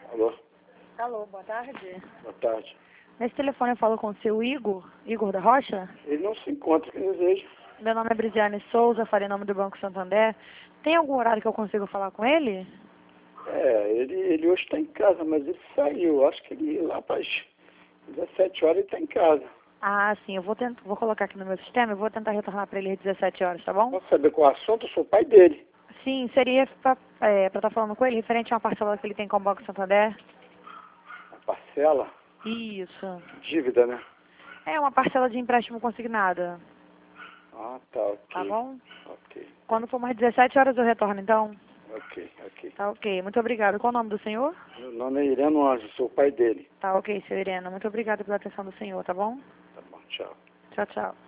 Alô? Alô, boa tarde. Boa tarde. Nesse telefone eu falo com o seu Igor da Rocha. Ele não se encontra, que deseja. Meu nome é Brisiane Souza, falei em nome do Banco Santander. Tem algum horário que eu consigo falar com ele? Ele hoje está em casa, mas ele saiu. Acho que ele lá para as 17 horas ele está em casa. Ah, sim, eu vou colocar aqui no meu sistema e vou tentar retornar para ele às 17 horas, tá bom? Posso saber qual é o assunto? Eu sou o pai dele. Sim, seria para estar falando com ele referente a uma parcela que ele tem com o Banco Santander. A parcela, Isso. dívida, né? É uma parcela de empréstimo consignada, Ah, tá, ok. tá bom? Ok, Quando for mais 17 horas eu retorno, então. ok. Tá ok, muito obrigado. Qual o nome do senhor? Meu nome é Ireno Anjo, sou o pai dele. Tá ok, senhor Irena. Muito obrigada pela atenção do senhor, tá bom? Tá bom, tchau. Tchau, tchau.